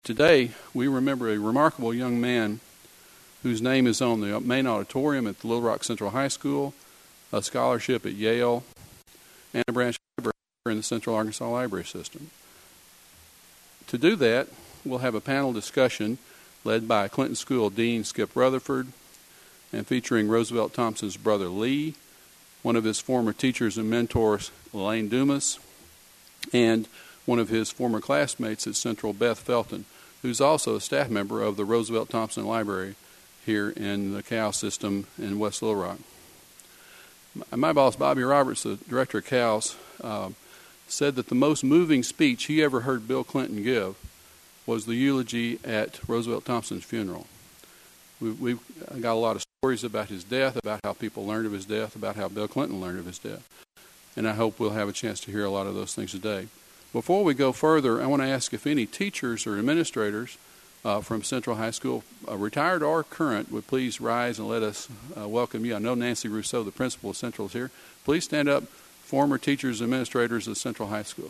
Today, we remember a remarkable young man whose name is on the main auditorium at the Little Rock Central High School, a scholarship at Yale, and a branch library in the Central Arkansas Library System. To do that, we'll have a panel discussion led by Clinton School Dean Skip Rutherford and featuring Roosevelt Thompson's brother Lee, one of his former teachers and mentors, Elaine Dumas, and one of his former classmates at Central, Beth Felton, who's also a staff member of the Roosevelt Thompson Library here in the CAL system in West Little Rock. My boss, Bobby Roberts, the director of CALS, said that the most moving speech he ever heard Bill Clinton give was the eulogy at Roosevelt Thompson's funeral. We've got a lot of stories about his death, about how people learned of his death, about how Bill Clinton learned of his death. And I hope we'll have a chance to hear a lot of those things today. Before we go further, I want to ask if any teachers or administrators from Central High School, retired or current, would please rise and let us welcome you. I know Nancy Rousseau, the principal of Central, is here. Please stand up, former teachers and administrators of Central High School.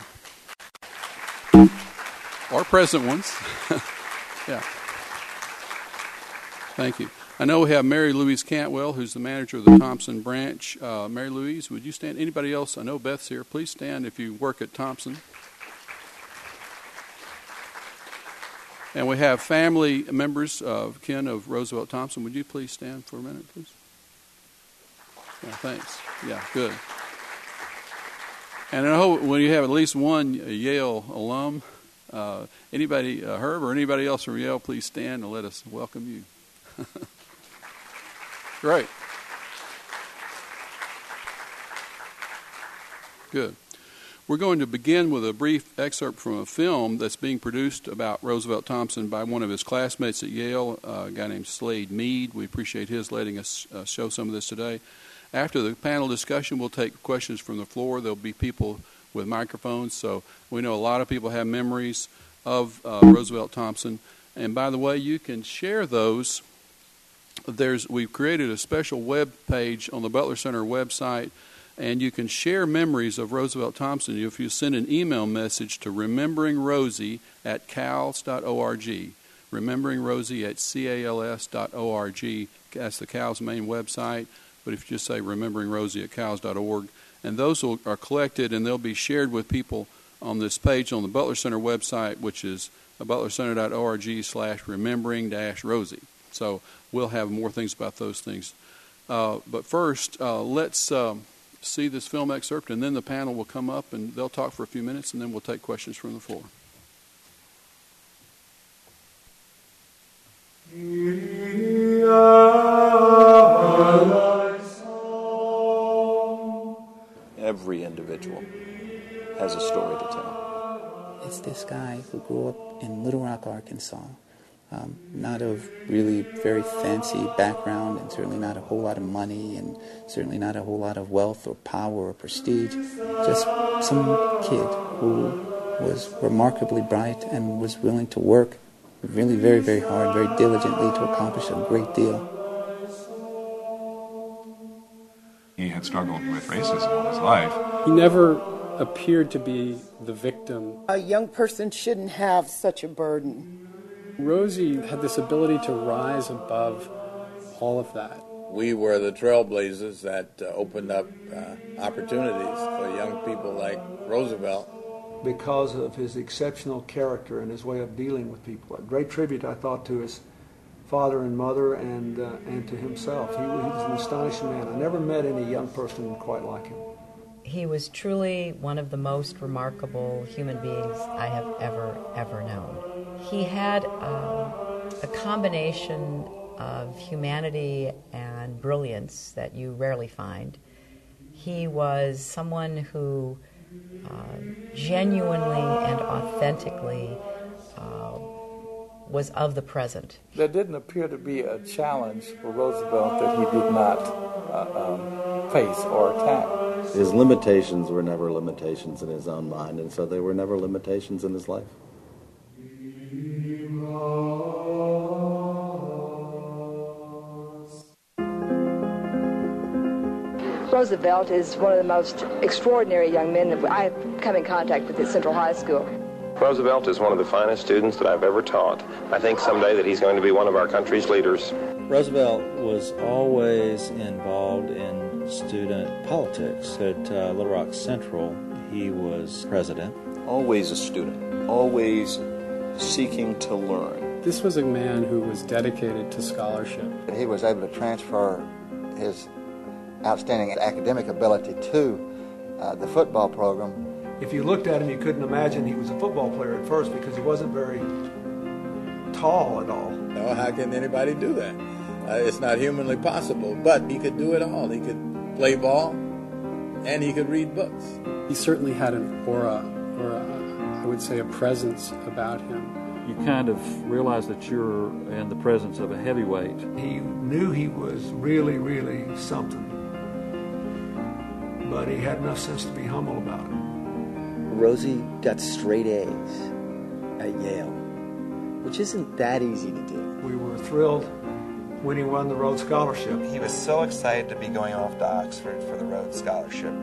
Or present ones. Yeah. Thank you. I know we have Mary Louise Cantwell, who's the manager of the Thompson branch. Mary Louise, would you stand? Anybody else? I know Beth's here. Please stand if you work at Thompson. And we have family members of kin of Roosevelt Thompson. Would you please stand for a minute, please? Yeah, thanks. Yeah, good. And I hope when you have at least one Yale alum, anybody, Herb or anybody else from Yale, please stand and let us welcome you. Great. Good. We're going to begin with a brief excerpt from a film that's being produced about Roosevelt Thompson by one of his classmates at Yale, a guy named Slade Mead. We appreciate his letting us show some of this today. After the panel discussion, we'll take questions from the floor. There'll be people with microphones, so we know a lot of people have memories of Roosevelt Thompson. And by the way, you can share those. We've created a special web page on the Butler Center website, and you can share memories of Roosevelt Thompson if you send an email message to rememberingrosie@cals.org. Rememberingrosie@cals.org. That's the CALS main website. But if you just say rememberingrosie@cals.org, and those are collected and they'll be shared with people on this page on the Butler Center website, which is butlercenter.org/remembering-rosie. So we'll have more things about those things. But first, let's see this film excerpt, and then the panel will come up and they'll talk for a few minutes, and then we'll take questions from the floor. Every individual has a story to tell. It's this guy who grew up in Little Rock, Arkansas. Not a really very fancy background, and certainly not a whole lot of money, and certainly not a whole lot of wealth or power or prestige. Just some kid who was remarkably bright and was willing to work really very, very hard, very diligently to accomplish a great deal. He had struggled with racism all his life. He never appeared to be the victim. A young person shouldn't have such a burden. Rosie had this ability to rise above all of that. We were the trailblazers that opened up opportunities for young people like Roosevelt. Because of his exceptional character and his way of dealing with people. A great tribute, I thought, to his father and mother and to himself. He was an astonishing man. I never met any young person quite like him. He was truly one of the most remarkable human beings I have ever known. He had a combination of humanity and brilliance that you rarely find. He was someone who genuinely and authentically was of the present. There didn't appear to be a challenge for Roosevelt that he did not face or attack. His limitations were never limitations in his own mind, and so they were never limitations in his life. Roosevelt is one of the most extraordinary young men that I've come in contact with at Central High School. Roosevelt is one of the finest students that I've ever taught. I think someday that he's going to be one of our country's leaders. Roosevelt was always involved in student politics. At Little Rock Central, he was president. Always a student, always seeking to learn. This was a man who was dedicated to scholarship. He was able to transfer his outstanding academic ability to the football program. If you looked at him, you couldn't imagine he was a football player at first because he wasn't very tall at all. No, how can anybody do that? It's not humanly possible, but he could do it all. He could play ball, and he could read books. He certainly had an aura, or I would say a presence about him. You kind of realize that you're in the presence of a heavyweight. He knew he was really, really something, but he had enough sense to be humble about it. Rosie got straight A's at Yale, which isn't that easy to do. We were thrilled when he won the Rhodes Scholarship. He was so excited to be going off to Oxford for the Rhodes Scholarship.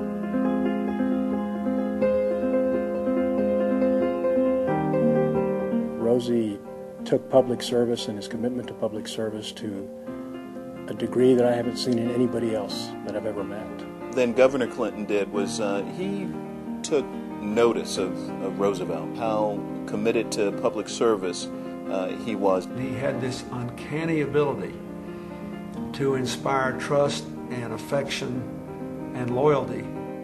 Rosie took public service and his commitment to public service to a degree that I haven't seen in anybody else that I've ever met. Then Governor Clinton did was he took notice of Roosevelt, how committed to public service he was. He had this uncanny ability to inspire trust and affection and loyalty.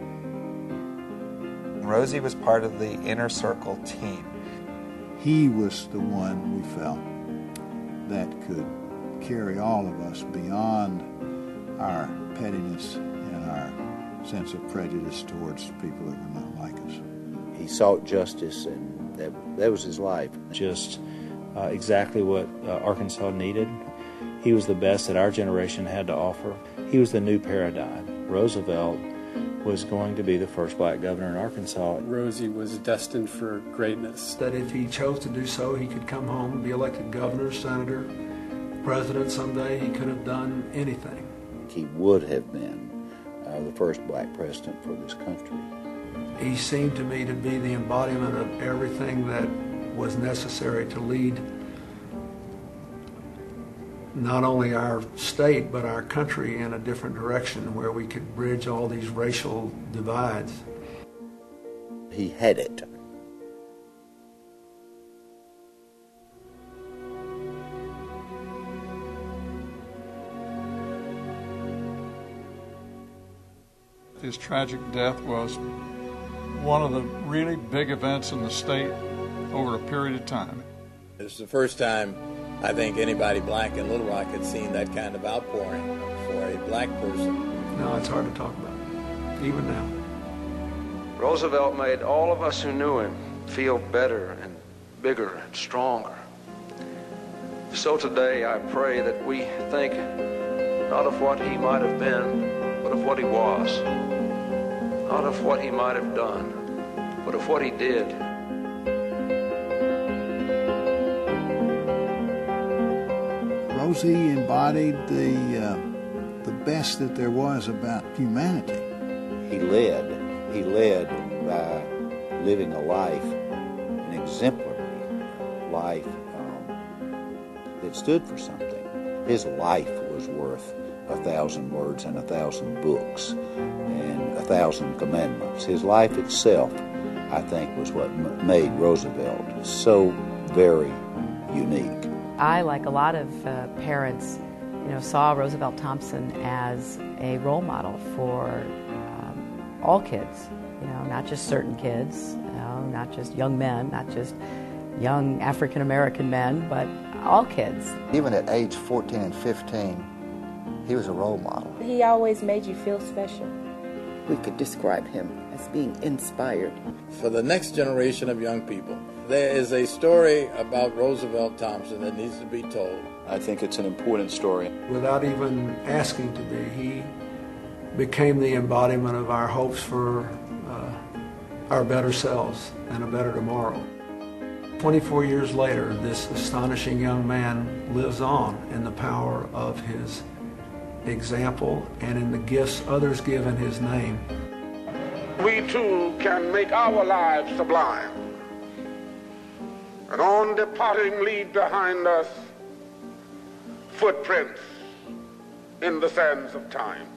Rosie was part of the inner circle team. He was the one we felt that could carry all of us beyond our pettiness and our sense of prejudice towards people that were not like us. He sought justice, and that was his life. Just exactly what Arkansas needed. He was the best that our generation had to offer. He was the new paradigm. Roosevelt was going to be the first black governor in Arkansas. Rosie was destined for greatness. That if he chose to do so, he could come home and be elected governor, senator, president someday. He could have done anything. He would have been the first black president for this country. He seemed to me to be the embodiment of everything that was necessary to lead not only our state but our country in a different direction where we could bridge all these racial divides. He had it. His tragic death was one of the really big events in the state over a period of time. It's the first time I think anybody black in Little Rock had seen that kind of outpouring for a black person. No, it's hard to talk about, even now. Roosevelt made all of us who knew him feel better and bigger and stronger. So today I pray that we think not of what he might have been, but of what he was. Not of what he might have done, but of what he did. Rosie embodied the best that there was about humanity. He led by living a life, an exemplary life that stood for something. His life was worth 1,000 words and 1,000 books and 1,000 commandments. His life itself, I think, was what made Roosevelt so very unique. I, like a lot of parents, saw Roosevelt Thompson as a role model for all kids, not just certain kids, not just young men, not just young African American men, but all kids. Even at age 14 and 15, he was a role model. He always made you feel special. We could describe him as being inspired. For the next generation of young people, there is a story about Roosevelt Thompson that needs to be told. I think it's an important story. Without even asking to be, he became the embodiment of our hopes for our better selves and a better tomorrow. 24 years later, this astonishing young man lives on in the power of his example and in the gifts others give in his name. We too can make our lives sublime and on departing leave behind us footprints in the sands of time.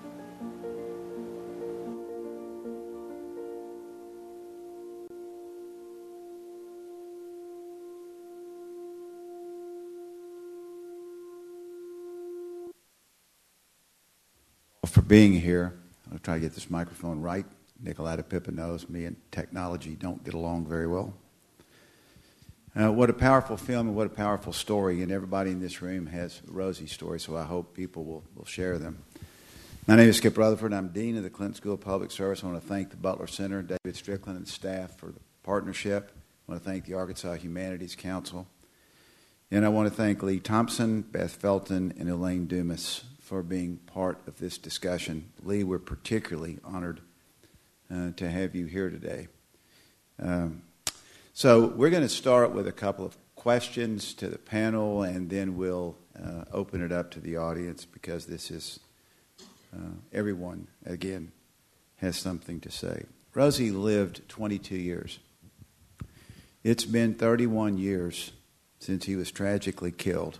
For being here. I'll try to get this microphone right. Nicoletta Pippa knows me and technology don't get along very well. What a powerful film and what a powerful story, and everybody in this room has Rosie stories, so I hope people will share them. My name is Skip Rutherford. I'm Dean of the Clinton School of Public Service. I want to thank the Butler Center, David Strickland and staff for the partnership. I want to thank the Arkansas Humanities Council. And I want to thank Lee Thompson, Beth Felton, and Elaine Dumas for being part of this discussion. Lee, we're particularly honored to have you here today. So we're going to start with a couple of questions to the panel, and then we'll open it up to the audience because this is, everyone, again, has something to say. Rosie lived 22 years. It's been 31 years since he was tragically killed.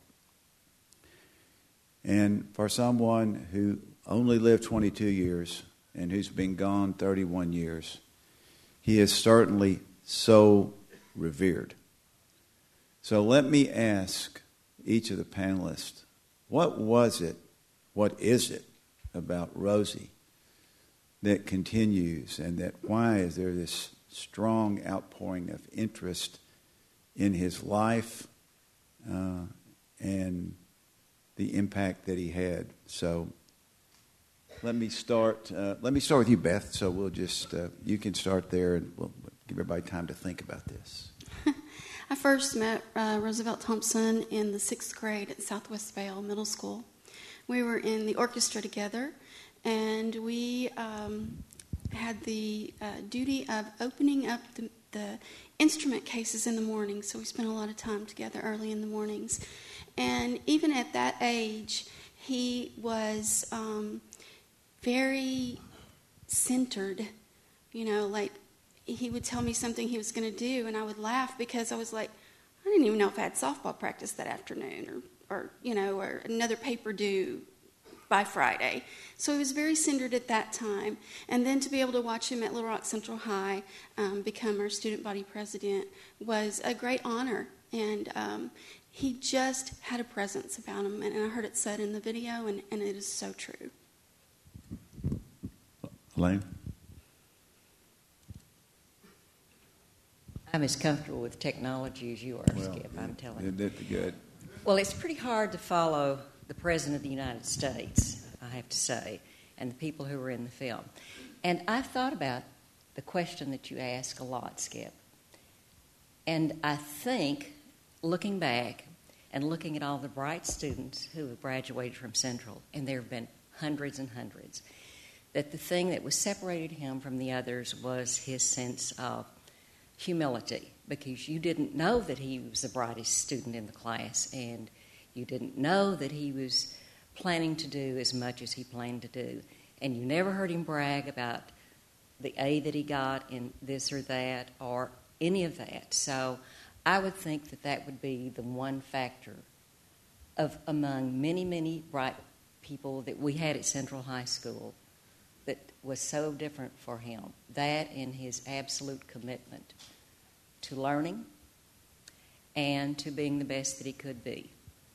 And for someone who only lived 22 years and who's been gone 31 years, he is certainly so revered. So let me ask each of the panelists, what is it about Rosie that continues, and that why is there this strong outpouring of interest in his life and the impact that he had? So let me start with you, Beth. So we'll just you can start there, and we'll give everybody time to think about this. I first met Roosevelt Thompson in the 6th grade at Southwest Vale Middle School. We were in the orchestra together, and we had the duty of opening up the instrument cases in the morning, so we spent a lot of time together early in the mornings. And even at that age, he was very centered, like he would tell me something he was going to do, and I would laugh because I was like, I didn't even know if I had softball practice that afternoon or another paper due by Friday. So he was very centered at that time. And then to be able to watch him at Little Rock Central High become our student body president was a great honor. And he just had a presence about him, and I heard it said in the video, and it is so true. Elaine? I'm as comfortable with technology as you are, Skip, I'm telling you. That's good. Well, it's pretty hard to follow the President of the United States, I have to say, and the people who were in the film. And I've thought about the question that you ask a lot, Skip. And I think, looking back and looking at all the bright students who have graduated from Central, and there have been hundreds and hundreds, that the thing that was separated him from the others was his sense of humility, because you didn't know that he was the brightest student in the class, and you didn't know that he was planning to do as much as he planned to do. And you never heard him brag about the A that he got in this or that or any of that. So I would think that would be the one factor of among many, many bright people that we had at Central High School that was so different for him. That and his absolute commitment to learning and to being the best that he could be.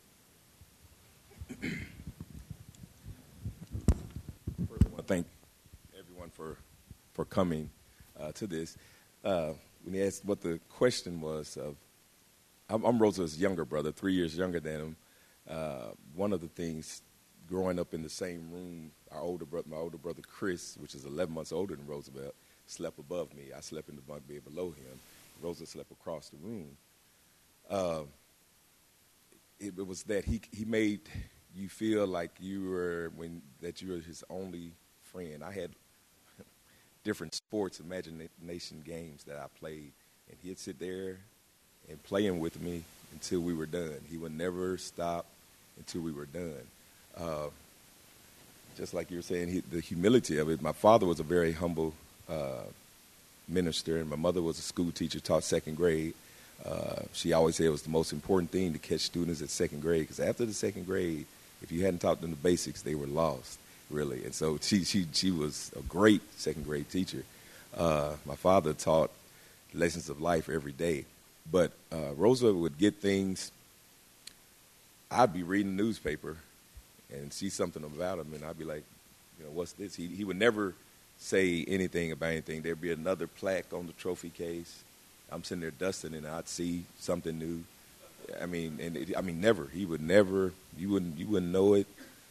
First, I want to thank everyone for coming to this. When he asked what the question was, I'm Rosa's younger brother, 3 years younger than him. One of the things, growing up in the same room, my older brother Chris, which is 11 months older than Roosevelt, slept above me. I slept in the bunk bed below him. Rosa slept across the room. It was that he made you feel like you were his only friend. I had different sports, imagination games that I played, and he'd sit there and playing with me until we were done. He would never stop until we were done. Just like you were saying, the humility of it. My father was a very humble minister, and my mother was a school teacher, taught second grade. She always said it was the most important thing to catch students at second grade, because after the second grade, if you hadn't taught them the basics, they were lost, really. And so she was a great second grade teacher. My father taught lessons of life every day. But Roosevelt would get things. I'd be reading the newspaper and see something about him, and I'd be like, what's this? He would never say anything about anything. There'd be another plaque on the trophy case. I'm sitting there dusting, and I'd see something new. Never. He would never. You wouldn't know it.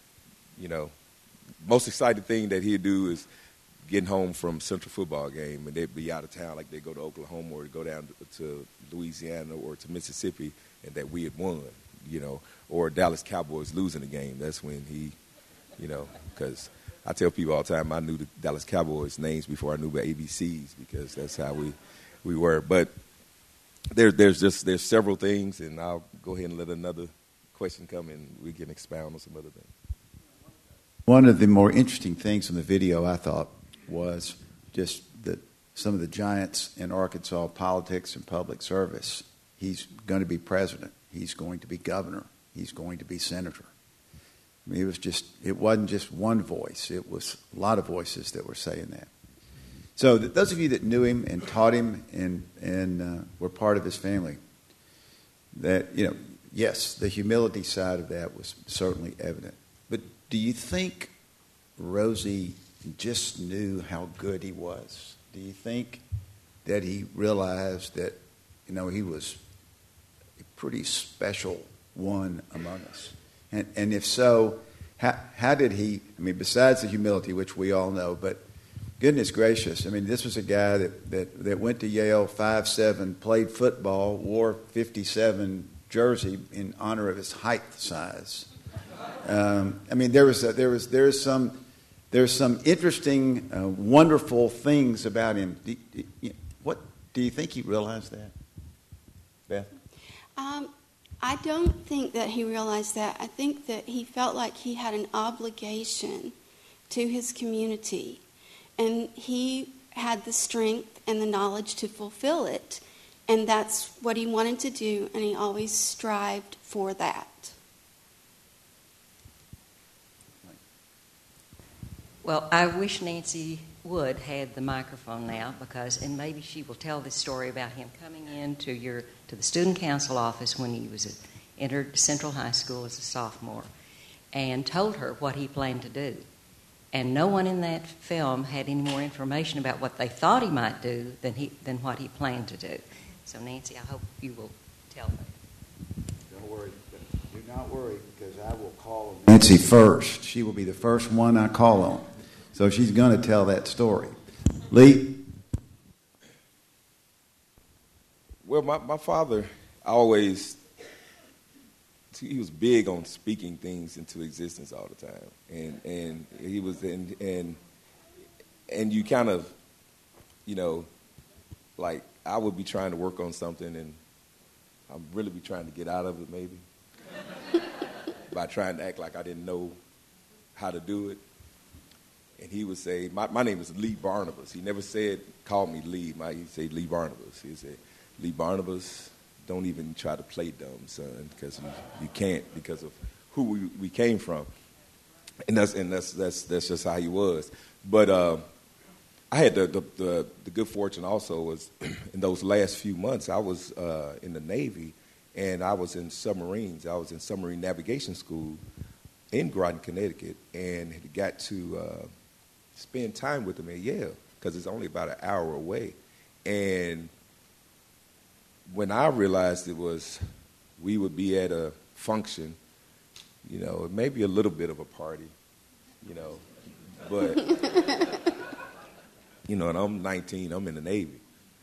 Most exciting thing that he'd do is getting home from Central football game, and they'd be out of town, like they go to Oklahoma or go down to Louisiana or to Mississippi, and that we had won, or Dallas Cowboys losing the game. That's when he, because I tell people all the time I knew the Dallas Cowboys names before I knew the ABCs, because that's how we were. But there's several things, and I'll go ahead and let another question come and we can expound on some other things. One of the more interesting things in the video, I thought, was just that some of the giants in Arkansas politics and public service. He's going to be president. He's going to be governor. He's going to be senator. It wasn't just one voice. It was a lot of voices that were saying that. So those of you that knew him and taught him and were part of his family, that, yes, the humility side of that was certainly evident. But do you think Rosie just knew how good he was? Do you think that he realized that, he was a pretty special one among us? And if so, how did he, besides the humility, which we all know, but goodness gracious, this was a guy that went to Yale 5'7", played football, wore 57 jersey in honor of his height size. There's some interesting, wonderful things about him. What do you think he realized that, Beth? I don't think that he realized that. I think that he felt like he had an obligation to his community, and he had the strength and the knowledge to fulfill it, and that's what he wanted to do, and he always strived for that. Well, I wish Nancy Wood had the microphone now, and maybe she will tell this story about him coming into the student council office when he entered Central High School as a sophomore, and told her what he planned to do. And no one in that film had any more information about what they thought he might do than what he planned to do. So, Nancy, I hope you will tell me. Don't worry. Do not worry, because I will call on Nancy first. She will be the first one I call on. So she's going to tell that story. Lee? Well, my father always, he was big on speaking things into existence all the time. And he was, and you kind of, like I would be trying to work on something and I'd really be trying to get out of it maybe by trying to act like I didn't know how to do it. And he would say, my name is Lee Barnabas. He never called me Lee. He'd say Lee Barnabas. He'd say, Lee Barnabas, don't even try to play dumb, son, because you can't, because of who we came from. And that's just how he was. But I had the good fortune also was in those last few months, I was in the Navy, and I was in submarines. I was in submarine navigation school in Groton, Connecticut, and got to spend time with them at Yale, because it's only about an hour away. And when I realized we would be at a function, maybe a little bit of a party, but, and I'm 19, I'm in the Navy.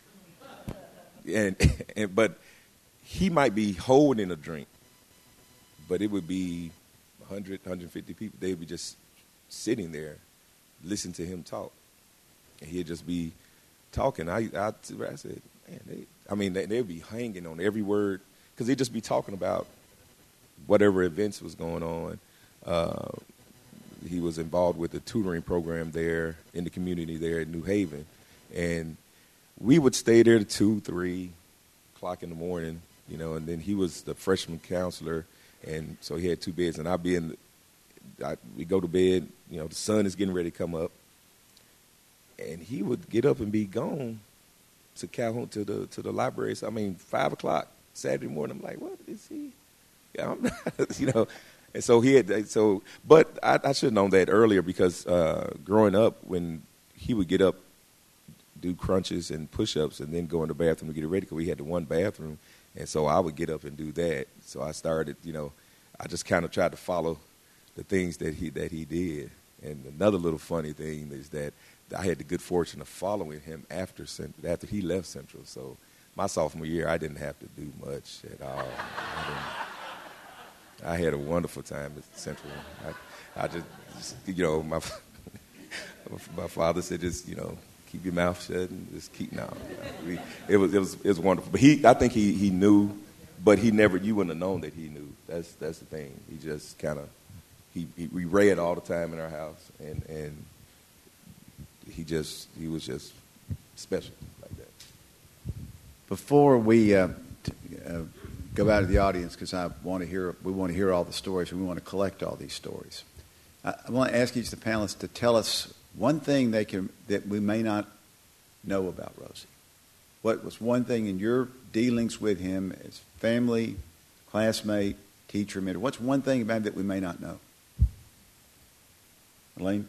But he might be holding a drink, but it would be 100, 150 people. They would be just sitting there, listening to him talk. And he'd just be talking. I said, man, they'd be hanging on every word, because he'd just be talking about whatever events was going on. He was involved with the tutoring program there in the community there in New Haven. And we would stay there to 2, 3 o'clock in the morning, and then he was the freshman counselor, and so he had 2 beds, and we go to bed, the sun is getting ready to come up, and he would get up and be gone to Calhoun, to the library. So, 5 o'clock Saturday morning. I'm like, what is he? Yeah, I'm not, And so but I should have known that earlier because growing up, when he would get up, do crunches and push-ups, and then go in the bathroom to get it ready because we had the one bathroom, and so I would get up and do that. So I started, I just kind of tried to follow the things that he did. And another little funny thing is that I had the good fortune of following him after he left Central. So my sophomore year, I didn't have to do much at all. I had a wonderful time at Central. I just my father said, just, keep your mouth shut and just keep. It was wonderful. But I think he knew, but you wouldn't have known that he knew. That's the thing. He just kind of, we read all the time in our house, and he was just special like that. Before we go out of the audience, because we want to hear all the stories, and we want to collect all these stories. I want to ask each of the panelists to tell us one thing that we may not know about Rosie. What was one thing in your dealings with him as family, classmate, teacher, mentor? What's one thing about him that we may not know? Elaine?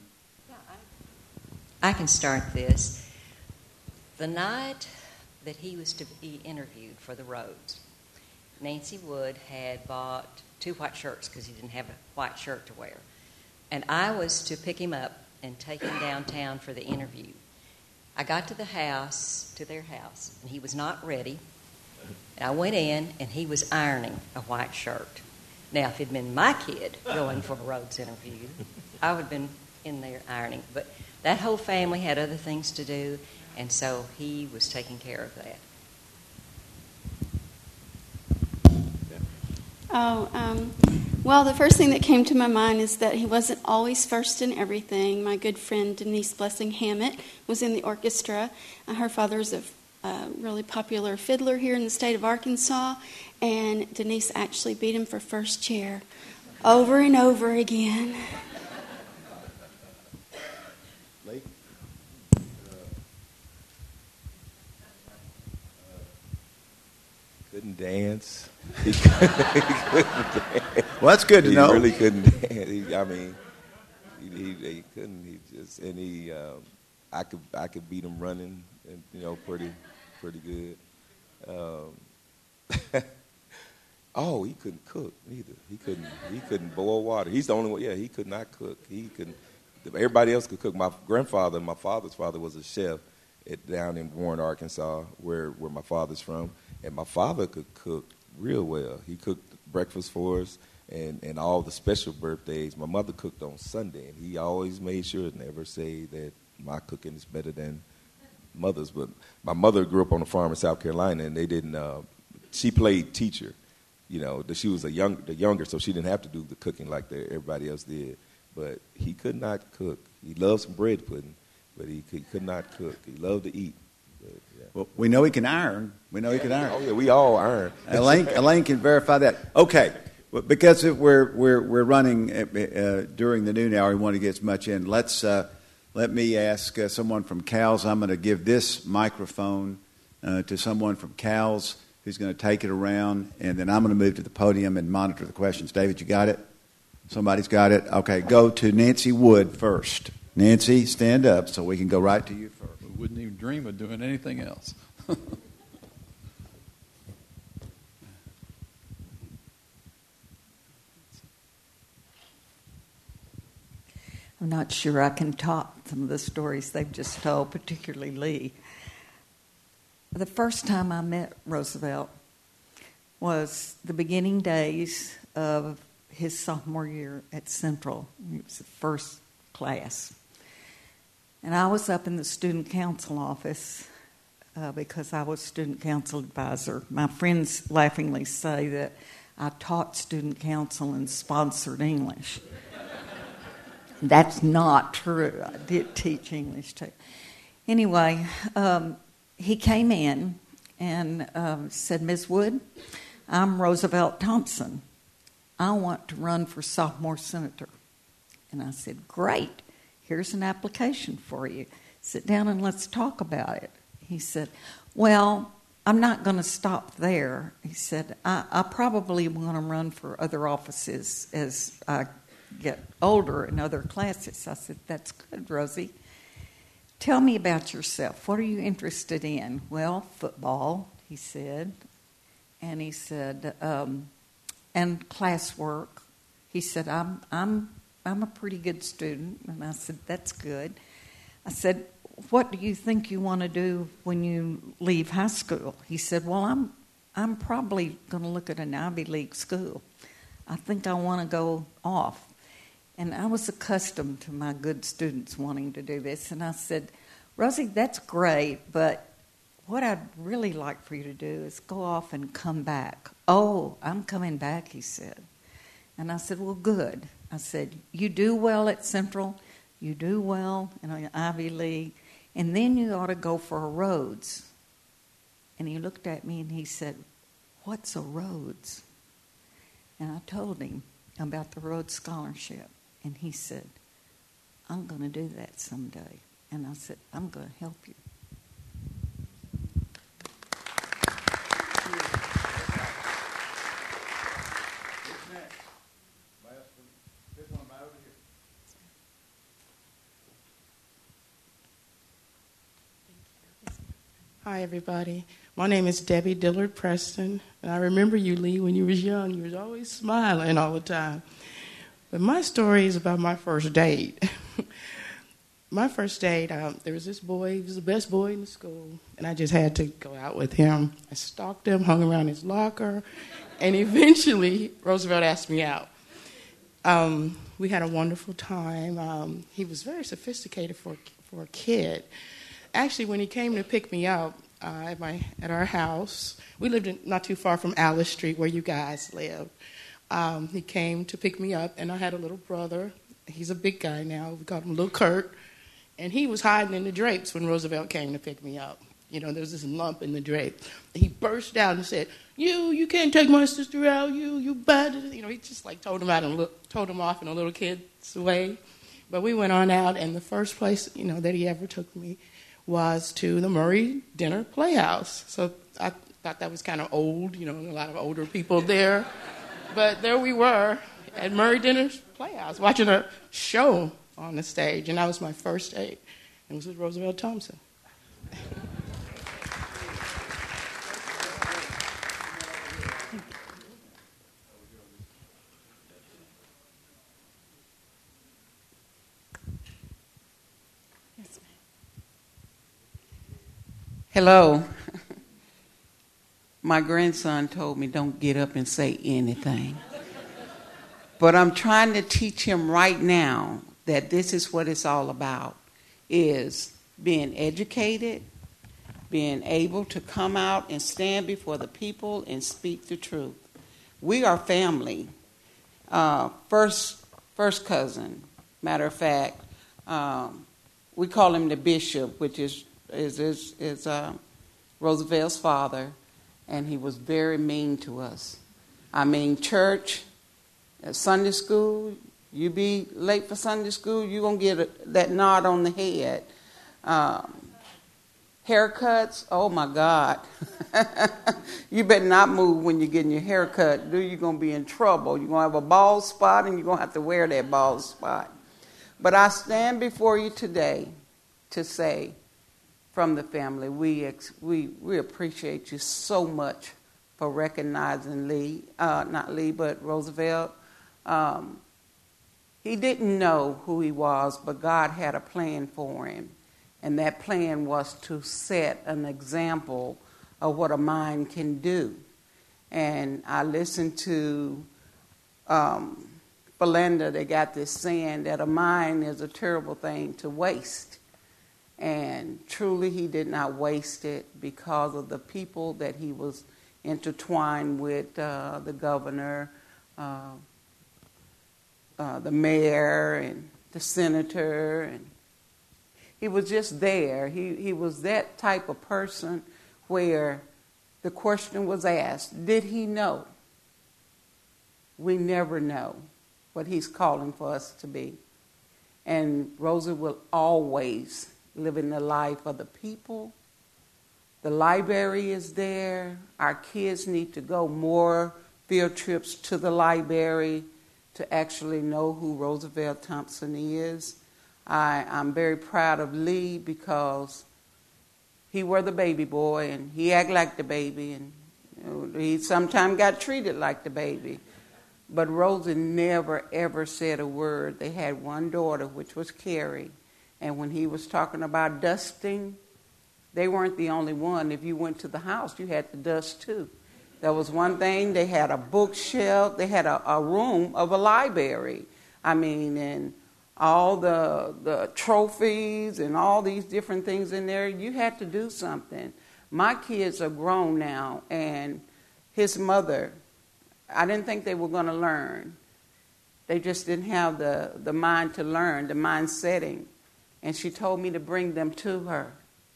I can start this. The night that he was to be interviewed for the Rhodes, Nancy Wood had bought 2 white shirts because he didn't have a white shirt to wear. And I was to pick him up and take him downtown for the interview. I got to their house, and he was not ready. I went in, and he was ironing a white shirt. Now, if it had been my kid going for a Rhodes interview, I would have been in there ironing. But that whole family had other things to do, and so he was taking care of that. Well, the first thing that came to my mind is that he wasn't always first in everything. My good friend Denise Blessing Hammett was in the orchestra. Her father is a really popular fiddler here in the state of Arkansas, and Denise actually beat him for first chair over and over again. Couldn't dance. He couldn't dance. Well, that's good to know. He really couldn't dance. He couldn't. I could beat him running, and pretty good. He couldn't cook either. He couldn't boil water. He's the only one. Yeah, he could not cook. He couldn't. Everybody else could cook. My grandfather, my father's father, was a chef down in Warren, Arkansas, where my father's from. And my father could cook real well. He cooked breakfast for us and all the special birthdays. My mother cooked on Sunday, and he always made sure to never say that my cooking is better than mother's. But my mother grew up on a farm in South Carolina, and they didn't. She played teacher, she was the younger, so she didn't have to do the cooking like everybody else did. But he could not cook. He loved some bread pudding, but he could not cook. He loved to eat. But, yeah. Well, we know he can iron. Oh yeah, we all iron. Elaine can verify that. Okay, well, because if we're running during the noon hour, we want to get as much in. Let me ask someone from CALS. I'm going to give this microphone to someone from CALS who's going to take it around, and then I'm going to move to the podium and monitor the questions. David, you got it? Somebody's got it? Okay, go to Nancy Wood first. Nancy, stand up so we can go right to you first. We wouldn't even dream of doing anything else. I'm not sure I can top some of the stories they've just told, particularly Lee. The first time I met Roosevelt was the beginning days of his sophomore year at Central. It was the first class. And I was up in the student council office because I was student council advisor. My friends laughingly say that I taught student council and sponsored English. That's not true. I did teach English too. Anyway, he came in and said, Ms. Wood, I'm Roosevelt Thompson. I want to run for sophomore senator. And I said, great. Here's an application for you. Sit down and let's talk about it. He said, well, I'm not going to stop there. He said, I probably want to run for other offices as I get older in other classes. I said, that's good, Rosie. Tell me about yourself. What are you interested in? Well, football, he said. And he said, and classwork. He said, I'm a pretty good student. And I said, that's good. I said, what do you think you want to do when you leave high school? He said, well, I'm probably going to look at an Ivy League school. I think I want to go off. And I was accustomed to my good students wanting to do this. And I said, Rosie, that's great, but what I'd really like for you to do is go off and come back. Oh, I'm coming back, he said. And I said, well, good. I said, you do well at Central, you do well in an Ivy League, and then you ought to go for a Rhodes. And he looked at me and he said, what's a Rhodes? And I told him about the Rhodes Scholarship. And he said, I'm going to do that someday. And I said, I'm going to help you. Hi, everybody. My name is Debbie Dillard Preston, and I remember you, Lee, when you was young. You was always smiling all the time. But my story is about my first date. My first date, there was this boy. He was the best boy in the school, and I just had to go out with him. I stalked him, hung around his locker, and eventually Roosevelt asked me out. We had a wonderful time. He was very sophisticated for a kid. Actually, when he came to pick me up at our house, we lived not too far from Alice Street, where you guys live. He came to pick me up, and I had a little brother. He's a big guy now. We called him Little Kurt. And he was hiding in the drapes when Roosevelt came to pick me up. You know, there was this lump in the drape. He burst out and said, you can't take my sister out, you bad. You know, he just like told him off in a little kid's way. But we went on out, and the first place, you know, that he ever took me was to the Murray Dinner Playhouse. So I thought that was kind of old, you know, a lot of older people there. But there we were at Murray Dinner's Playhouse watching a show on the stage, and that was my first date. It was with Roosevelt Thompson. Hello. My grandson told me don't get up and say anything. But I'm trying to teach him right now that this is what it's all about, is being educated, being able to come out and stand before the people and speak the truth. We are family. First cousin. Matter of fact, we call him the bishop, which is Roosevelt's father, and he was very mean to us. I mean, church, Sunday school, you be late for Sunday school, you're going to get that nod on the head. Haircuts, oh my God. You better not move when you're getting your hair cut. You're going to be in trouble. You're going to have a bald spot, and you're going to have to wear that bald spot. But I stand before you today to say, from the family, we appreciate you so much for recognizing Roosevelt. He didn't know who he was, but God had a plan for him. And that plan was to set an example of what a mind can do. And I listened to Belinda. They got this saying that a mind is a terrible thing to waste. And truly, he did not waste it because of the people that he was intertwined with, the governor, the mayor, and the senator. And he was just there. He was that type of person where the question was asked, did he know? We never know what he's calling for us to be. And Rosa will always live in the life of the people. The library is there. Our kids need to go more field trips to the library to actually know who Roosevelt Thompson is. I'm very proud of Lee because he were the baby boy and he act like the baby, and he sometimes got treated like the baby. But Rosa never, ever said a word. They had one daughter, which was Carrie. And when he was talking about dusting, they weren't the only one. If you went to the house, you had to dust too. That was one thing. They had a bookshelf. They had a room of a library. I mean, and all the trophies and all these different things in there. You had to do something. My kids are grown now, and his mother, I didn't think they were going to learn. They just didn't have the mind to learn, the mind setting. And she told me to bring them to her.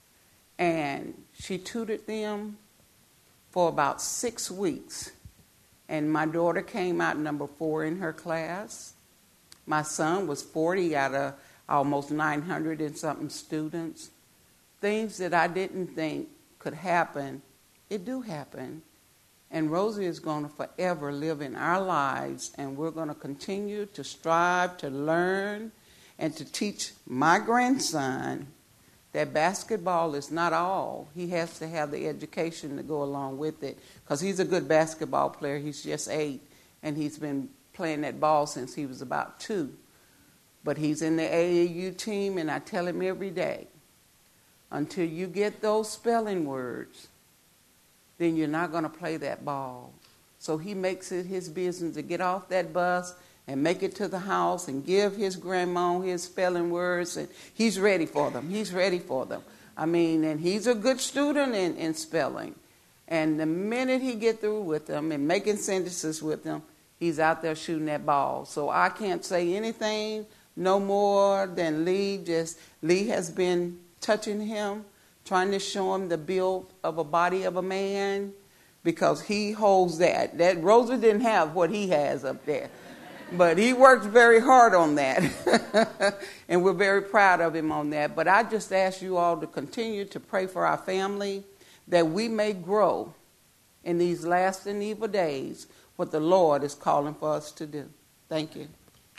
And she tutored them for about 6 weeks. And my daughter came out number 4 in her class. My son was 40 out of almost 900 and something students. Things that I didn't think could happen, it do happen. And Rosie is going to forever live in our lives, and we're going to continue to strive to learn and to teach my grandson that basketball is not all. He has to have the education to go along with it, because he's a good basketball player. He's just 8, and he's been playing that ball since he was about 2. But he's in the AAU team, and I tell him every day, until you get those spelling words, then you're not going to play that ball. So he makes it his business to get off that bus and make it to the house and give his grandma his spelling words, and he's ready for them. He's ready for them. I mean, and he's a good student in spelling. And the minute he get through with them and making sentences with them, he's out there shooting that ball. So I can't say anything no more than Lee. Lee has been touching him, trying to show him the build of a body of a man, because he holds that. That Rosa didn't have what he has up there. But he worked very hard on that. And we're very proud of him on that. But I just ask you all to continue to pray for our family, that we may grow in these last and evil days what the Lord is calling for us to do. Thank you.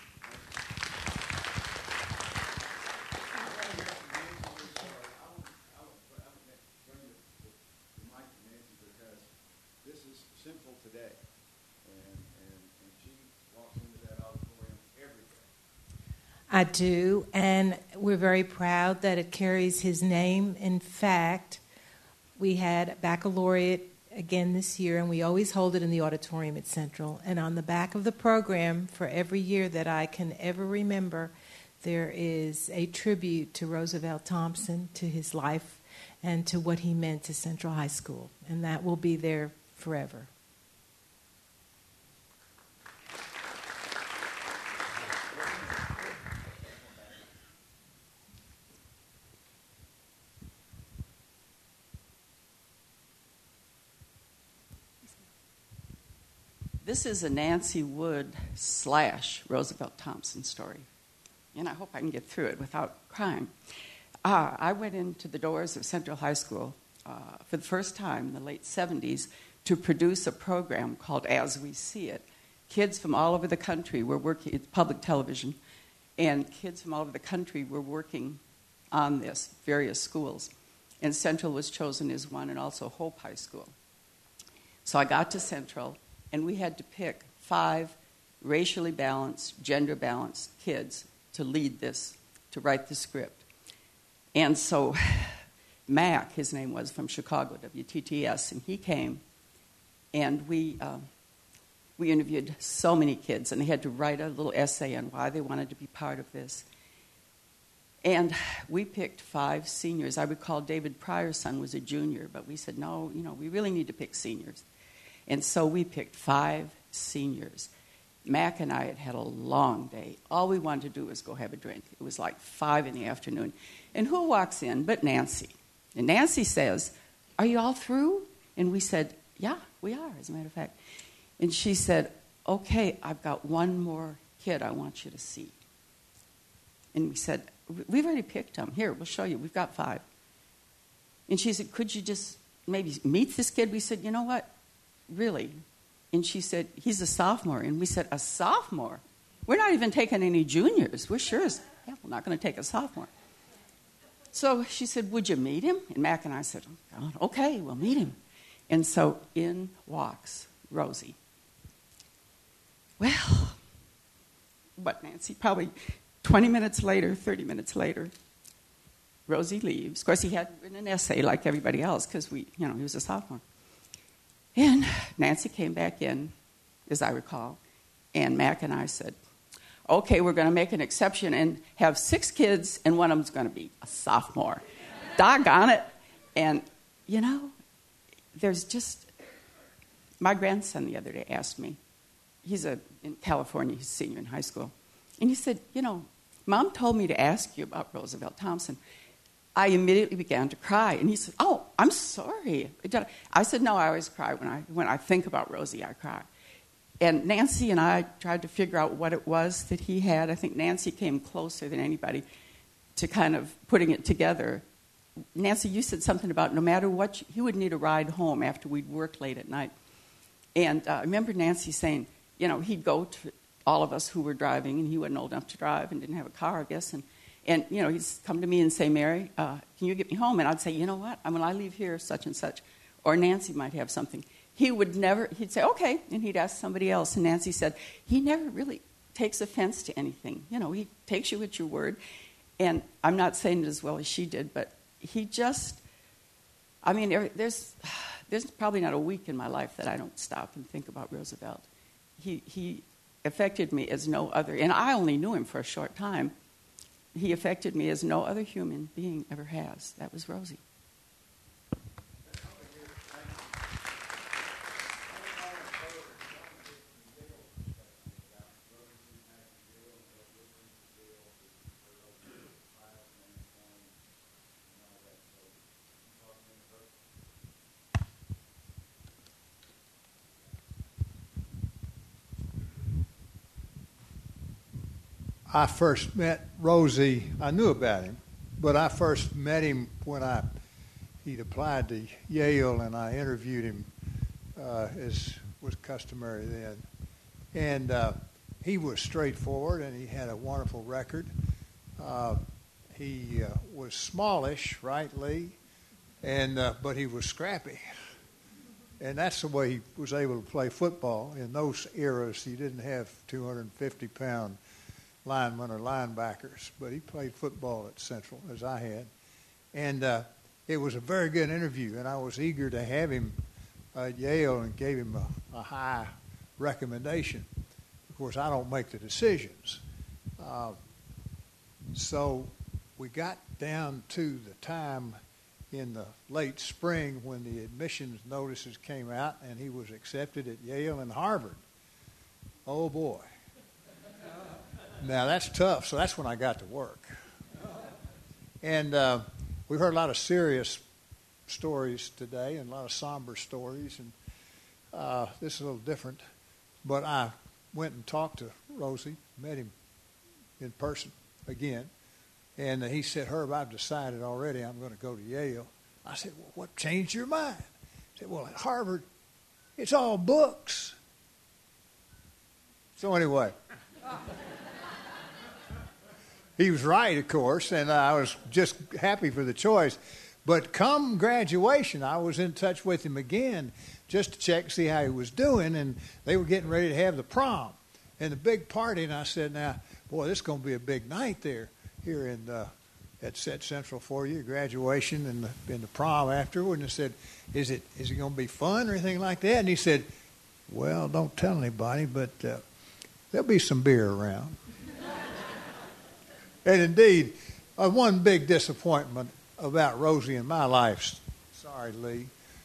I do, and we're very proud that it carries his name. In fact, we had a baccalaureate again this year, and we always hold it in the auditorium at Central. And on the back of the program, for every year that I can ever remember, there is a tribute to Roosevelt Thompson, to his life, and to what he meant to Central High School. And that will be there forever. This is a Nancy Wood / Roosevelt Thompson story, and I hope I can get through it without crying. I went into the doors of Central High School for the first time in the late 70s to produce a program called As We See It. Kids from all over the country were working, it's public television, and kids from all over the country were working on this, various schools. And Central was chosen as one, and also Hope High School. So I got to Central, and we had to pick 5 racially balanced, gender balanced kids to lead this, to write the script. And so Mac, his name was, from Chicago, WTTS, and he came, and we interviewed so many kids, and they had to write a little essay on why they wanted to be part of this. And we picked 5 seniors. I recall David Pryor's son was a junior, but we said, no, we really need to pick seniors. And so we picked 5 seniors. Mac and I had a long day. All we wanted to do was go have a drink. It was like 5 in the afternoon. And who walks in but Nancy? And Nancy says, "Are you all through?" And we said, yeah, we are, as a matter of fact. And she said, okay, I've got one more kid I want you to see. And we said, we've already picked him. Here, we'll show you. We've got 5. And she said, could you just maybe meet this kid? We said, you know what? Really? And she said, he's a sophomore. And we said, a sophomore? We're not even taking any juniors. We're sure as hell we're not going to take a sophomore. So she said, would you meet him? And Mac and I said, okay, we'll meet him. And so in walks Rosie. Well, what, Nancy? Probably 20 minutes later, 30 minutes later, Rosie leaves. Of course, he had written an essay like everybody else because he was a sophomore. And Nancy came back in, as I recall, and Mac and I said, okay, we're going to make an exception and have 6 kids, and one of them's going to be a sophomore. Doggone it. And, there's just... My grandson the other day asked me, he's in California, he's a senior in high school, and he said, Mom told me to ask you about Roosevelt Thompson. I immediately began to cry, and he said, oh, I'm sorry. I said, no, I always cry. When I think about Rosie, I cry. And Nancy and I tried to figure out what it was that he had. I think Nancy came closer than anybody to kind of putting it together. Nancy, you said something about no matter what, he would need a ride home after we'd worked late at night. And I remember Nancy saying, he'd go to all of us who were driving, and he wasn't old enough to drive and didn't have a car, I guess. And he'd come to me and say, Mary, can you get me home? And I'd say, you know what? When I leave here, such and such. Or Nancy might have something. He'd say, okay, and he'd ask somebody else. And Nancy said, he never really takes offense to anything. He takes you at your word. And I'm not saying it as well as she did, but he just, there's probably not a week in my life that I don't stop and think about Roosevelt. He affected me as no other, and I only knew him for a short time. He affected me as no other human being ever has. That was Rosie. I first met Rosie. I knew about him, but I first met him when he'd applied to Yale, and I interviewed him as was customary then. And he was straightforward, and he had a wonderful record. He was smallish, right, Lee? But he was scrappy. And that's the way he was able to play football. In those eras, he didn't have 250-pound linemen or linebackers, but he played football at Central, as I had. And it was a very good interview, and I was eager to have him at Yale and gave him a high recommendation. Of course, I don't make the decisions. So we got down to the time in the late spring when the admissions notices came out, and he was accepted at Yale and Harvard. Oh, boy. Now, that's tough, so that's when I got to work. And we heard a lot of serious stories today and a lot of somber stories, and this is a little different. But I went and talked to Rosie, met him in person again, and he said, Herb, I've decided already I'm going to go to Yale. I said, well, what changed your mind? He said, well, at Harvard, it's all books. So anyway... He was right, of course, and I was just happy for the choice. But come graduation, I was in touch with him again just to check and see how he was doing, and they were getting ready to have the prom and the big party. And I said, now, boy, this is going to be a big night here at Set Central for you, graduation and the prom afterward. And I said, is it going to be fun or anything like that? And he said, well, don't tell anybody, but there'll be some beer around. And indeed, one big disappointment about Rosie in my life, sorry, Lee,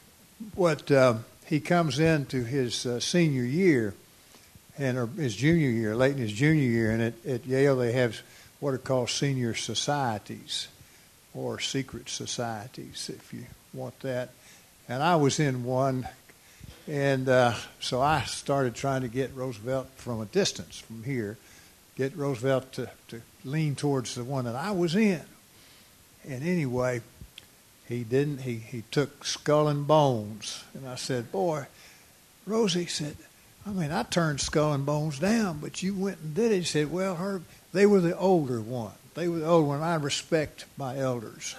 he comes into his senior year, or his junior year, late in his junior year, and at Yale they have what are called senior societies, or secret societies, if you want that. and I was in one. And so I started trying to get Roosevelt from a distance from here, get Roosevelt to lean towards the one that I was in. And anyway, he didn't. He took Skull and Bones. And I said, boy, Rosie said, I turned Skull and Bones down, but you went and did it. He said, well, Herb, they were the older one. They were the older one. I respect my elders.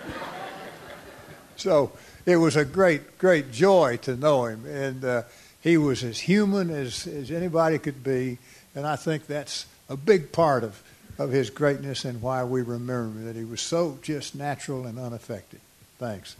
So it was a great, great joy to know him. And he was as human as anybody could be. And I think that's a big part of his greatness and why we remember him, that he was so just natural and unaffected. Thanks.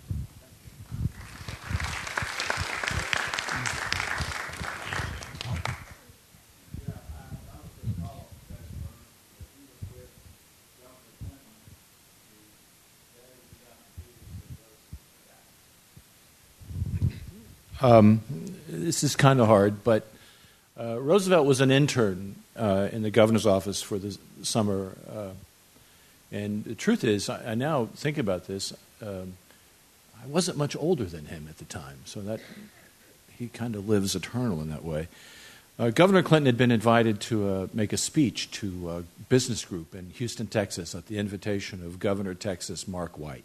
This is kind of hard, but Roosevelt was an intern in the governor's office for the summer. And the truth is, I now think about this, I wasn't much older than him at the time, so that he kind of lives eternal in that way. Governor Clinton had been invited to make a speech to a business group in Houston, Texas, at the invitation of Governor of Texas Mark White.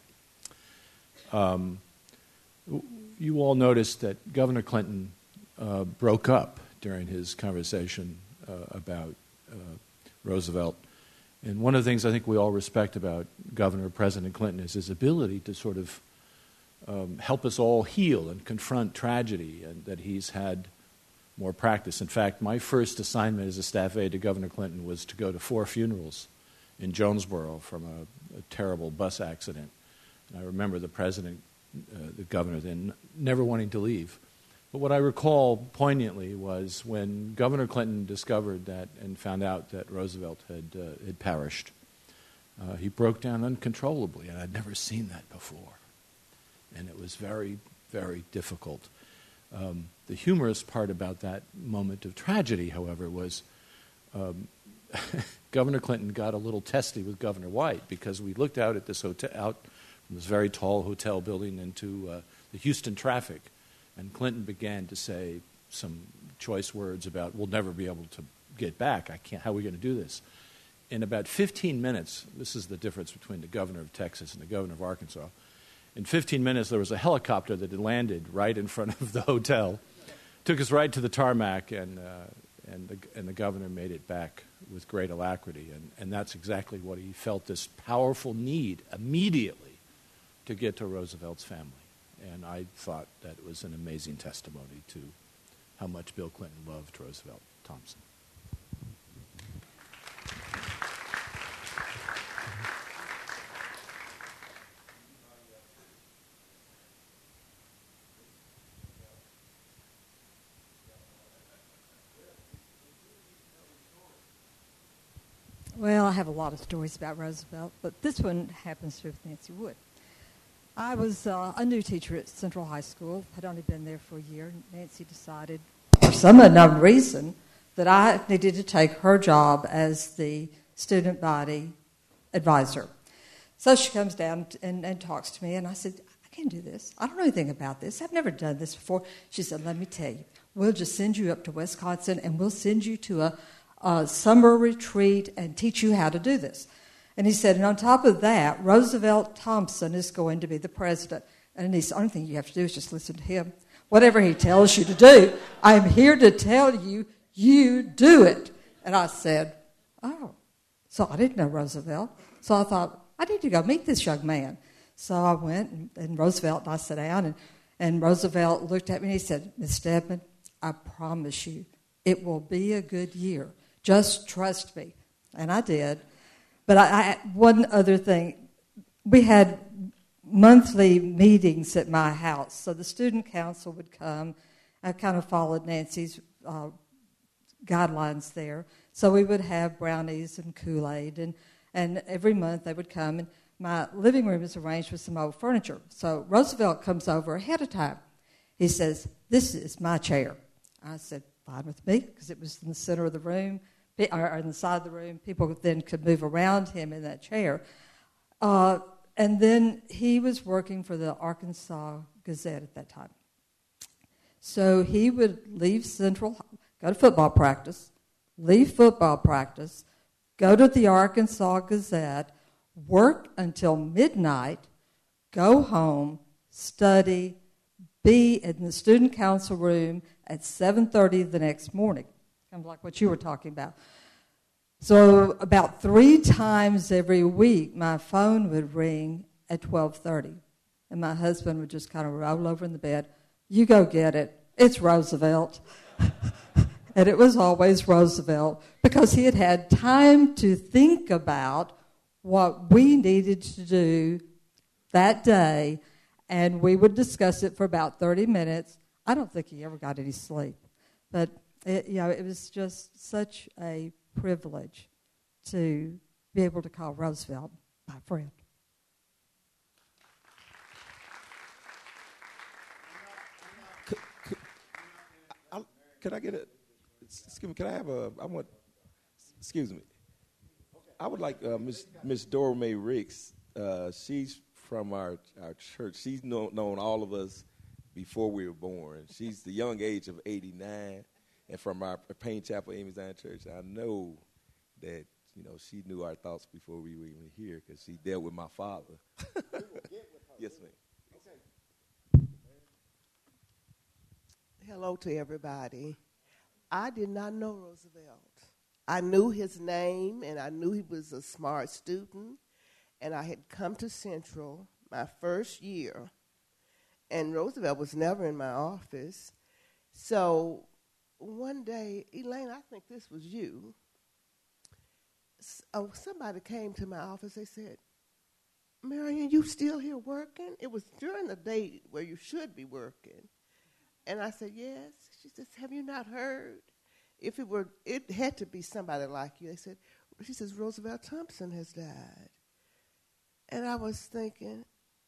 You all noticed that Governor Clinton broke up during his conversation about Roosevelt. And one of the things I think we all respect about President Clinton is his ability to sort of help us all heal and confront tragedy, and that he's had more practice. In fact, my first assignment as a staff aide to Governor Clinton was to go to 4 funerals in Jonesboro from a terrible bus accident. And I remember the governor then never wanting to leave. But what I recall poignantly was when Governor Clinton discovered that and found out that Roosevelt had perished, he broke down uncontrollably, and I'd never seen that before. And it was very, very difficult. The humorous part about that moment of tragedy, however, was Governor Clinton got a little testy with Governor White, because we looked out at this hotel, out from this very tall hotel building into the Houston traffic, and Clinton began to say some choice words about, we'll never be able to get back. How are we going to do this? In about 15 minutes, this is the difference between the governor of Texas and the governor of Arkansas. In 15 minutes, there was a helicopter that had landed right in front of the hotel, took us right to the tarmac, and the governor made it back with great alacrity. And that's exactly what he felt, this powerful need immediately to get to Roosevelt's family. And I thought that it was an amazing testimony to how much Bill Clinton loved Roosevelt Thompson. Well, I have a lot of stories about Roosevelt, but this one happens to be with Nancy Wood. I was a new teacher at Central High School. Had only been there for a year. Nancy decided, for some unknown reason, that I needed to take her job as the student body advisor. So she comes down and talks to me, and I said, I can't do this. I don't know anything about this. I've never done this before. She said, let me tell you, we'll just send you up to Wisconsin, and we'll send you to a summer retreat and teach you how to do this. And he said, and on top of that, Roosevelt Thompson is going to be the president. And the only thing you have to do is just listen to him. Whatever he tells you to do, I'm here to tell you, you do it. And I said, oh. So I didn't know Roosevelt. So I thought, I need to go meet this young man. So I went, and Roosevelt and I sat down, and Roosevelt looked at me and he said, Miss Stedman, I promise you, it will be a good year. Just trust me. And I did. But one other thing, we had monthly meetings at my house. So the student council would come. I kind of followed Nancy's guidelines there. So we would have brownies and Kool-Aid, and every month they would come. And my living room is arranged with some old furniture. So Roosevelt comes over ahead of time. He says, this is my chair. I said, fine with me, because it was in the center of the room. Or on the side of the room, people then could move around him in that chair. And then he was working for the Arkansas Gazette at that time. So he would leave Central, go to football practice, leave football practice, go to the Arkansas Gazette, work until midnight, go home, study, be in the student council room at 7:30 the next morning, kind of like what you were talking about. So about 3 times every week, my phone would ring at 12:30, and my husband would just kind of roll over in the bed. You go get it. It's Roosevelt. And it was always Roosevelt because he had had time to think about what we needed to do that day, and we would discuss it for about 30 minutes. I don't think he ever got any sleep. But, it was just such a privilege to be able to call Roosevelt my friend. Could I get a... Excuse me, can I have a... Excuse me. I would like Miss Dora Mae Ricks. She's from our church. She's known all of us before we were born. She's the young age of 89, and from our Payne Chapel Amy Zion Church. I know that she knew our thoughts before we were even here because she dealt with my father. Yes, ma'am. Okay. Hello to everybody. I did not know Roosevelt. I knew his name, and I knew he was a smart student, and I had come to Central my first year, and Roosevelt was never in my office. So one day, Elaine, I think this was you, somebody came to my office. They said, Marion, you still here working? It was during the day where you should be working. And I said, yes. She says, have you not heard? If it had to be somebody like you. She says, Roosevelt Thompson has died. And I was thinking,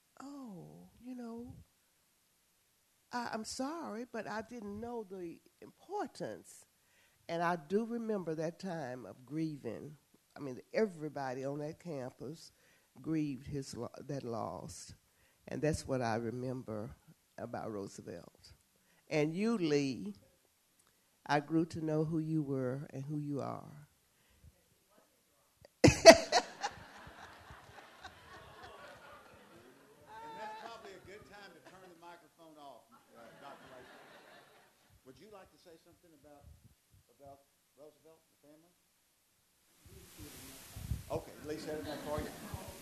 I'm sorry, but I didn't know the importance. And I do remember that time of grieving. I mean, everybody on that campus grieved that loss. And that's what I remember about Roosevelt. And you, Lee, I grew to know who you were and who you are. And that's probably a good time to turn the microphone off, Dr. Lacey. Would you like to say something about Roosevelt, the family? Okay, Lee said enough for you.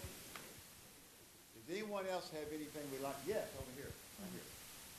Does anyone else have anything we'd like? Yes, over here, right here.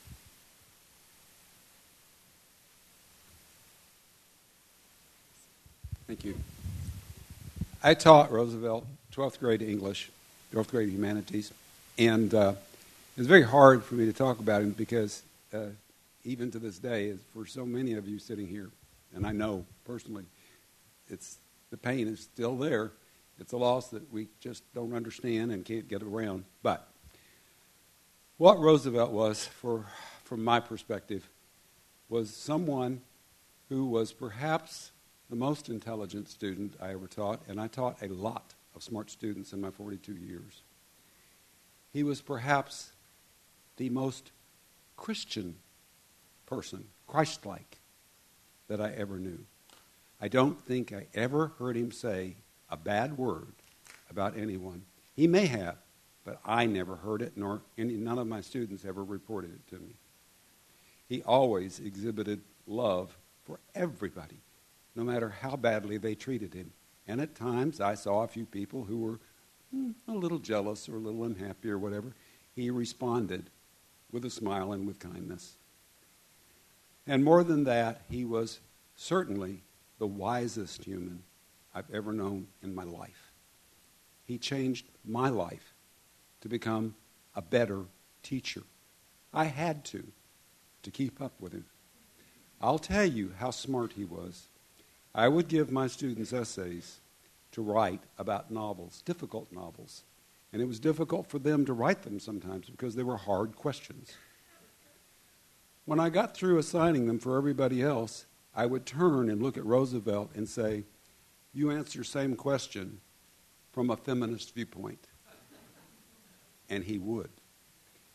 Thank you. I taught Roosevelt 12th grade English, 12th grade humanities, and it's very hard for me to talk about him because even to this day, for so many of you sitting here, and I know personally, the pain is still there. It's a loss that we just don't understand and can't get around. But what Roosevelt was, from my perspective, was someone who was perhaps the most intelligent student I ever taught, and I taught a lot of smart students in my 42 years. He was perhaps the most Christian person, Christ-like, that I ever knew. I don't think I ever heard him say a bad word about anyone. He may have, but I never heard it, none of my students ever reported it to me. He always exhibited love for everybody, no matter how badly they treated him. And at times I saw a few people who were a little jealous or a little unhappy or whatever. He responded with a smile and with kindness. And more than that, he was certainly the wisest human I've ever known in my life. He changed my life to become a better teacher. I had to keep up with him. I'll tell you how smart he was. I would give my students essays to write about novels, difficult novels. And it was difficult for them to write them sometimes because they were hard questions. When I got through assigning them for everybody else, I would turn and look at Roosevelt and say, you answer the same question from a feminist viewpoint. And he would.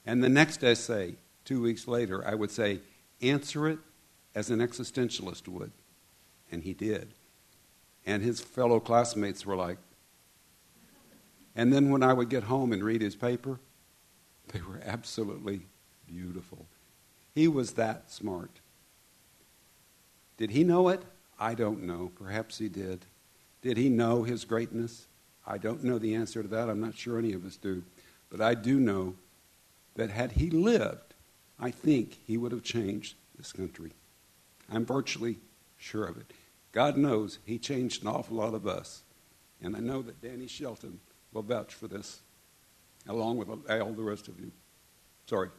And the next essay, 2 weeks later, I would say, answer it as an existentialist would. And he did. And his fellow classmates were like, and then when I would get home and read his paper, they were absolutely beautiful. He was that smart. Did he know it? I don't know. Perhaps he did. Did he know his greatness? I don't know the answer to that. I'm not sure any of us do. But I do know that had he lived, I think he would have changed this country. I'm virtually sure of it. God knows he changed an awful lot of us. And I know that Danny Shelton will vouch for this, along with all the rest of you. Sorry.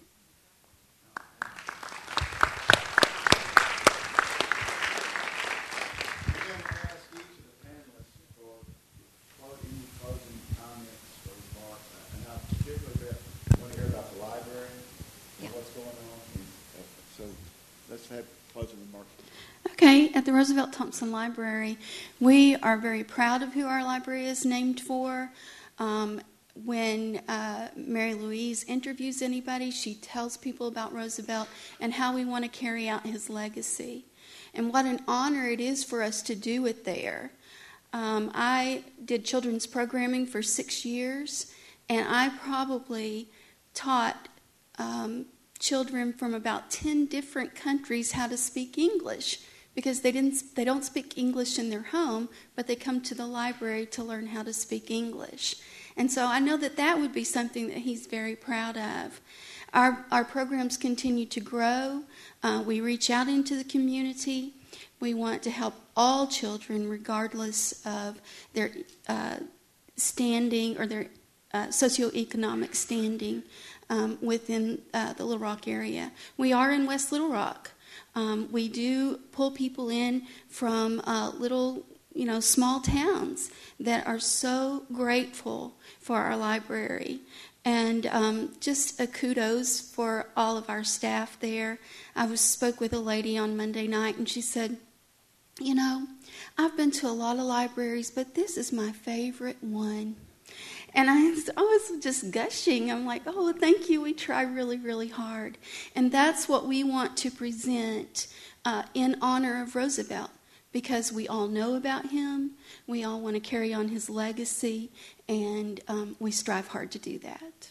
Okay, at the Roosevelt Thompson Library, we are very proud of who our library is named for. When Mary Louise interviews anybody, she tells people about Roosevelt and how we want to carry out his legacy. And what an honor it is for us to do it there. I did children's programming for 6 years, and I probably taught children from about 10 different countries how to speak English, because they don't speak English in their home, but they come to the library to learn how to speak English. And so I know that would be something that he's very proud of. Our programs continue to grow. We reach out into the community. We want to help all children, regardless of their standing or their socioeconomic standing within the Little Rock area. We are in West Little Rock. We do pull people in from little, small towns that are so grateful for our library. And just a kudos for all of our staff there. I spoke with a lady on Monday night, and she said, I've been to a lot of libraries, but this is my favorite one. And I was just gushing. I'm like, oh, thank you. We try really, really hard. And that's what we want to present in honor of Roosevelt, because we all know about him. We all want to carry on his legacy, and we strive hard to do that.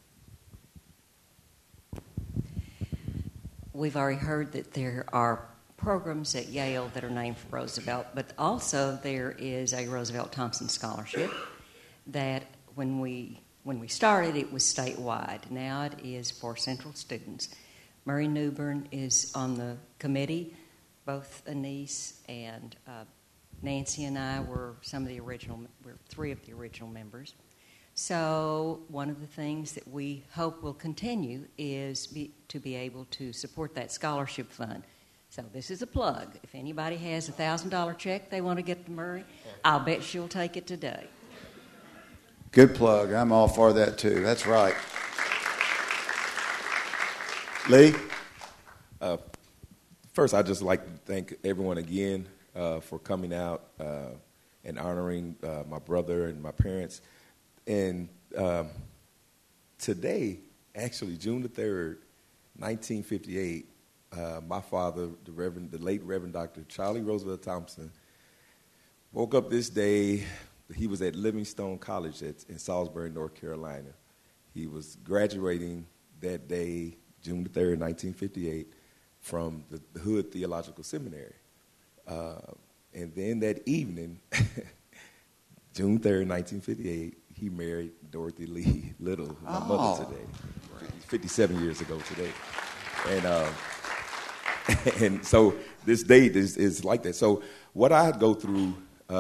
We've already heard that there are programs at Yale that are named for Roosevelt, but also there is a Roosevelt Thompson Scholarship that when we started, it was statewide. Now it is for Central students. Murray Newbern is on the committee. Both Anise and Nancy and I were we're 3 of the original members. So one of the things that we hope will continue is to be able to support that scholarship fund. So this is a plug. If anybody has a $1,000 check they want to get to Murray, I'll bet she'll take it today. Good plug. I'm all for that, too. That's right. Lee? First, I'd just like to thank everyone again for coming out and honoring my brother and my parents. And today, actually, June the 3rd, 1958, my father, the late Reverend Dr. Charlie Roosevelt Thompson, woke up this day. He was at Livingstone College in Salisbury, North Carolina. He was graduating that day, June the 3rd, 1958, from the Hood Theological Seminary. And then that evening, June 3rd, 1958, he married Dorothy Lee Little, my mother today, 57 years ago today. And so this date is like that. So what I go through,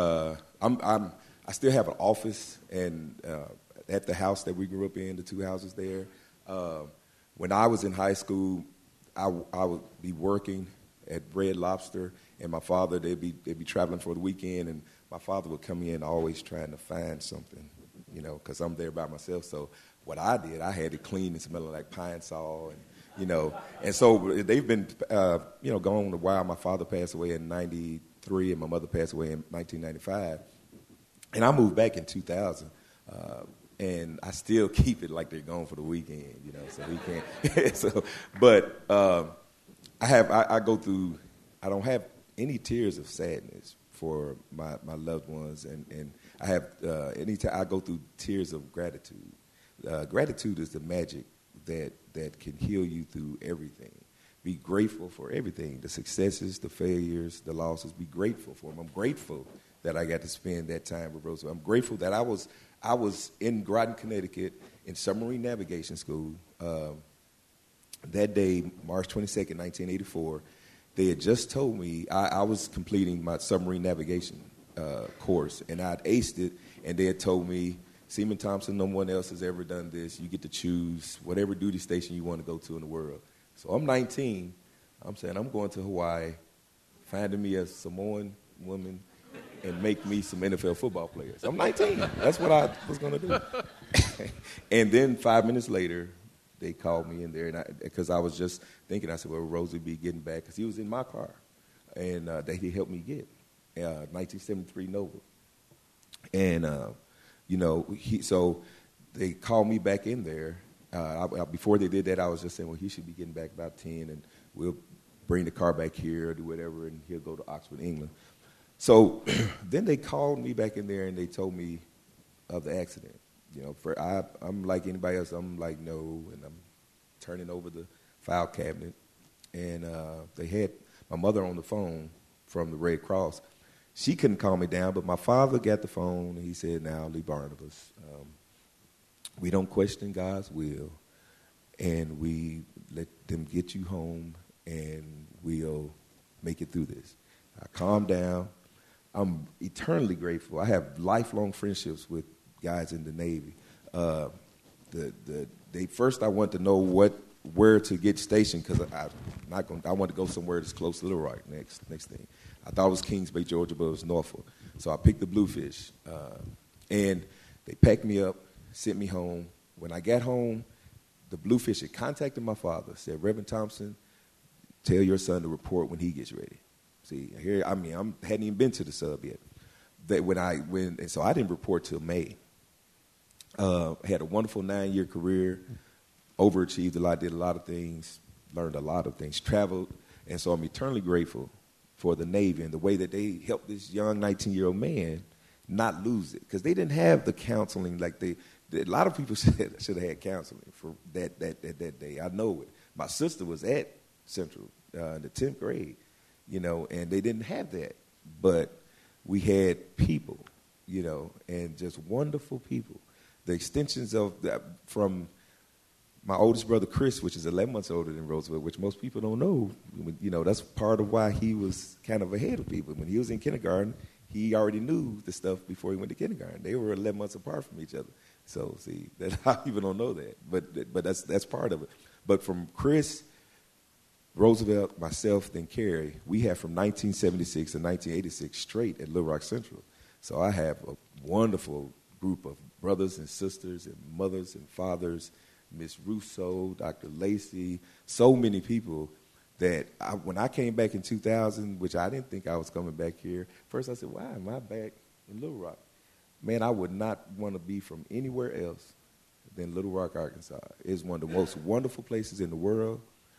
I still have an office and at the house that we grew up in, the 2 houses there. When I was in high school, I would be working at Red Lobster, and my father, they'd be traveling for the weekend, and my father would come in always trying to find something, because I'm there by myself. So what I did, I had it clean and smelling like pine sol, and so they've been, gone a while. My father passed away in 93, and my mother passed away in 1995. And I moved back in 2000, and I still keep it like they're gone for the weekend, you know, so we can't. But I go through, I don't have any tears of sadness for my loved ones, and I have, anytime I go through tears of gratitude. Gratitude is the magic that can heal you through everything. Be grateful for everything, the successes, the failures, the losses. Be grateful for them. I'm grateful that I got to spend that time with Roosevelt. I'm grateful that I was in Groton, Connecticut, in submarine navigation school. That day, March 22nd, 1984, they had just told me I was completing my submarine navigation course, and I'd aced it, and they had told me, Seaman Thompson, no one else has ever done this. You get to choose whatever duty station you want to go to in the world. So I'm 19. I'm saying I'm going to Hawaii, finding me a Samoan woman, and make me some NFL football players. I'm 19. That's what I was going to do. And then 5 minutes later, they called me in there, because I was just thinking, I said, well, Rosie be getting back, because he was in my car, and that he helped me get, 1973 Nova. And, so they called me back in there. Before they did that, I was just saying, well, he should be getting back about 10, and we'll bring the car back here or do whatever, and he'll go to Oxford, England. So then they called me back in there, and they told me of the accident. You know, I'm like anybody else. I'm like, no, and I'm turning over the file cabinet. And they had my mother on the phone from the Red Cross. She couldn't calm me down, but my father got the phone, and he said, now, Lee Barnabas, we don't question God's will, and we let them get you home, and we'll make it through this. I calmed down. I'm eternally grateful. I have lifelong friendships with guys in the Navy. First I wanted to know where to get stationed, because I wanted to go somewhere that's close to Little Rock. Next thing, I thought it was Kings Bay, Georgia, but it was Norfolk. So I picked the Bluefish, and they packed me up, sent me home. When I got home, the Bluefish had contacted my father, said, Reverend Thompson, tell your son to report when he gets ready. See, here, I hadn't even been to the sub yet. So I didn't report till May. Had a wonderful 9-year career, overachieved a lot, did a lot of things, learned a lot of things, traveled, and so I'm eternally grateful for the Navy and the way that they helped this young 19-year-old man not lose it, because they didn't have the counseling like a lot of people should have had counseling for that day. I know it. My sister was at Central in the 10th grade, you know, and they didn't have that, but we had people, you know, and just wonderful people. The extensions of that from my oldest brother, Chris, which is 11 months older than Roosevelt, which most people don't know. You know, that's part of why he was kind of ahead of people. When he was in kindergarten, he already knew the stuff before he went to kindergarten. They were 11 months apart from each other. So, see, people don't know that. But that's part of it. But from Chris, Roosevelt, myself, then Carrie, we have from 1976 to 1986 straight at Little Rock Central. So I have a wonderful group of brothers and sisters and mothers and fathers, Miss Russo, Dr. Lacey, so many people that when I came back in 2000, which I didn't think I was coming back here, first I said, why am I back in Little Rock? Man, I would not want to be from anywhere else than Little Rock, Arkansas. It's one of the most wonderful places in the world.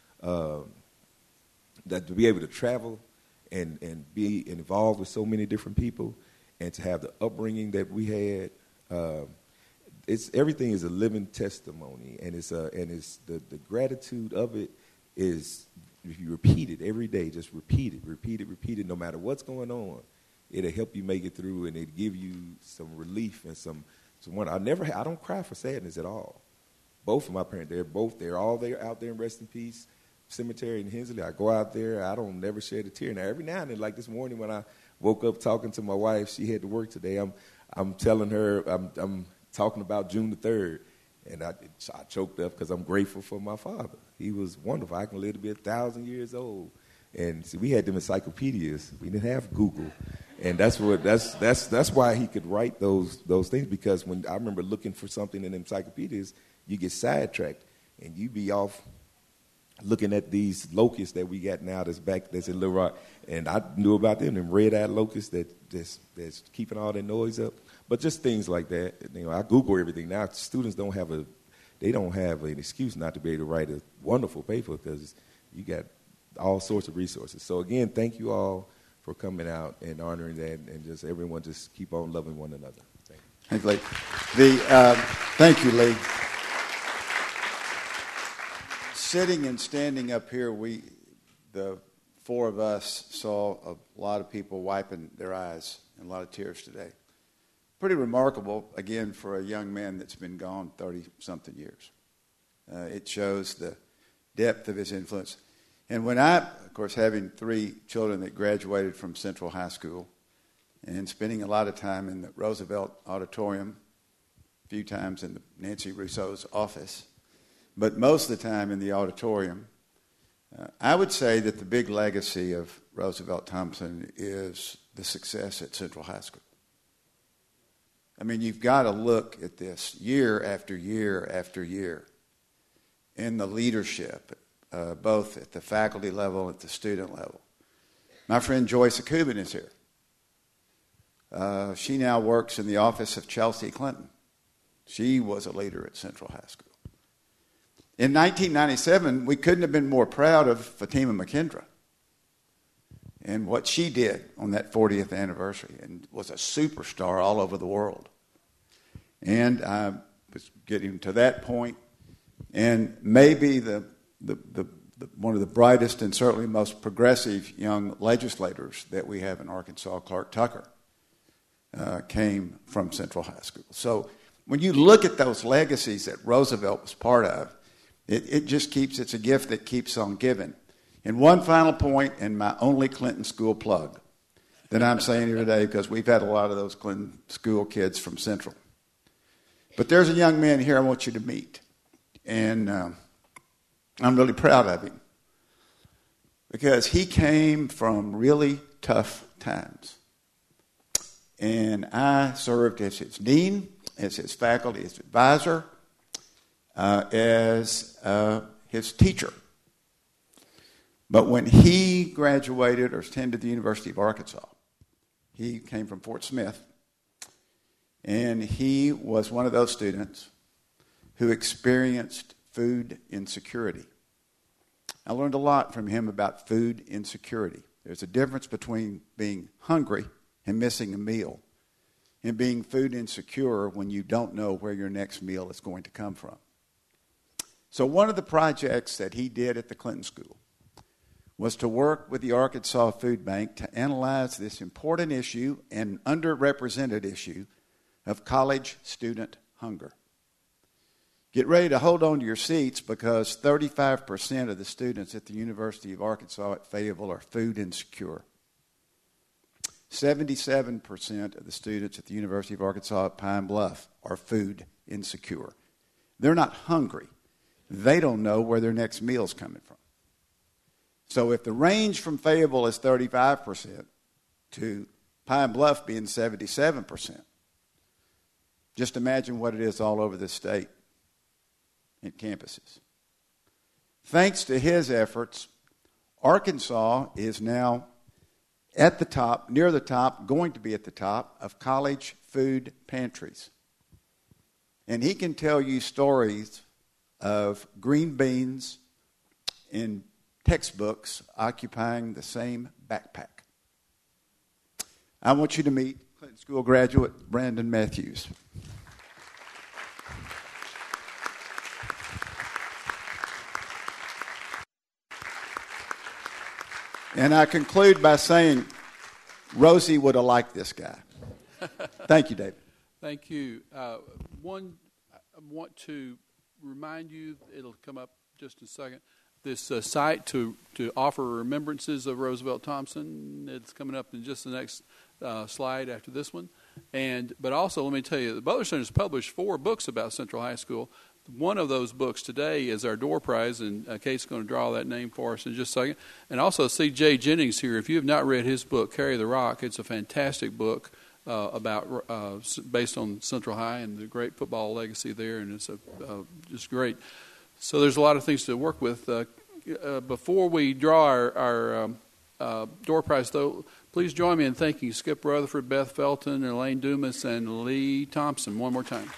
That to be able to travel and be involved with so many different people, and to have the upbringing that we had, everything is a living testimony, and it's the gratitude of it is, if you repeat it every day, just repeat it, no matter what's going on, it'll help you make it through, and it'll give you some relief and some I don't cry for sadness at all. Both of my parents, they're all there out there in rest in peace cemetery in Hensley. I go out there, I don't never shed a tear. Now every now and then, like this morning when I woke up talking to my wife, she had to work today. I'm telling her I'm talking about June the 3rd, and I choked up because I'm grateful for my father. He was wonderful. I can live to be 1,000 years old. And see, we had them encyclopedias. We didn't have Google, and that's why he could write those things. Because when I remember looking for something in encyclopedias, you get sidetracked and you be off looking at these locusts that we got now that's in Little Rock, and I knew about them red-eyed locusts that's keeping all that noise up. But just things like that. I Google everything now. Students don't have an excuse not to be able to write a wonderful paper because you got all sorts of resources. So again, thank you all for coming out and honoring that, and just everyone just keep on loving one another. Thank you, Lee. Thank you, Lee. Sitting and standing up here, the four of us, saw a lot of people wiping their eyes and a lot of tears today. Pretty remarkable, again, for a young man that's been gone 30-something years. It shows the depth of his influence. And when of course, having 3 children that graduated from Central High School and spending a lot of time in the Roosevelt Auditorium, a few times in Nancy Rousseau's office, but most of the time in the auditorium, I would say that the big legacy of Roosevelt Thompson is the success at Central High School. I mean, you've got to look at this year after year after year in the leadership, both at the faculty level and at the student level. My friend Joyce Akubin is here. She now works in the office of Chelsea Clinton. She was a leader at Central High School. In 1997, we couldn't have been more proud of Fatima McKendra and what she did on that 40th anniversary, and was a superstar all over the world. And I was getting to that point, and maybe the one of the brightest and certainly most progressive young legislators that we have in Arkansas, Clark Tucker, came from Central High School. So when you look at those legacies that Roosevelt was part of, it just keeps, it's a gift that keeps on giving. And one final point, and my only Clinton School plug that I'm saying here today, because we've had a lot of those Clinton School kids from Central. But there's a young man here I want you to meet. And I'm really proud of him, because he came from really tough times. And I served as his dean, as his faculty, as advisor, as his teacher. But when he graduated or attended the University of Arkansas, he came from Fort Smith, and he was one of those students who experienced food insecurity. I learned a lot from him about food insecurity. There's a difference between being hungry and missing a meal and being food insecure when you don't know where your next meal is going to come from. So one of the projects that he did at the Clinton School was to work with the Arkansas Food Bank to analyze this important issue and underrepresented issue of college student hunger. Get ready to hold on to your seats, because 35% of the students at the University of Arkansas at Fayetteville are food insecure. 77% of the students at the University of Arkansas at Pine Bluff are food insecure. They're not hungry. They don't know where their next meal's coming from. So if the range from Fayetteville is 35% to Pine Bluff being 77%, just imagine what it is all over the state at campuses. Thanks to his efforts, Arkansas is now at the top, near the top, going to be at the top of college food pantries. And he can tell you stories of green beans in textbooks occupying the same backpack. I want you to meet Clinton School graduate Brandon Matthews. And I conclude by saying, Rosie would have liked this guy. Thank you, David. Thank you. I want to remind you, it'll come up just in a second, this site to offer remembrances of Roosevelt Thompson. It's coming up in just the next slide after this one. But also, let me tell you, the Butler Center has published 4 books about Central High School. One of those books today is our door prize, and Kate's going to draw that name for us in just a second. And also, C.J. Jennings here. If you have not read his book, Carry the Rock, it's a fantastic book based on Central High and the great football legacy there, and it's just great. So there's a lot of things to work with. before we draw our door prize, though, please join me in thanking Skip Rutherford, Beth Felton, Elaine Dumas, and Lee Thompson one more time.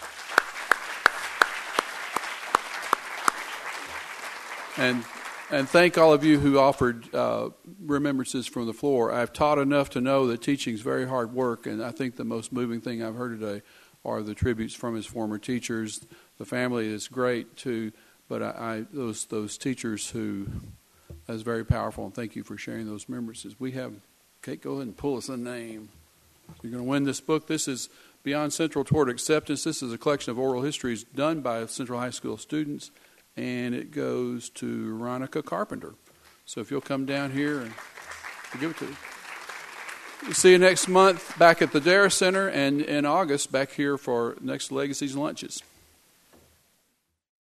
And thank all of you who offered remembrances from the floor. I've taught enough to know that teaching is very hard work, and I think the most moving thing I've heard today are the tributes from his former teachers. The family is great too, but those teachers who, that's very powerful, and thank you for sharing those remembrances. We have, Kate, go ahead and pull us a name. You're going to win this book. This is Beyond Central Toward Acceptance. This is a collection of oral histories done by Central High School students, and it goes to Ronica Carpenter. So if you'll come down here and we'll give it to you. We'll see you next month back at the Dara Center, and in August back here for next Legacies and Lunches.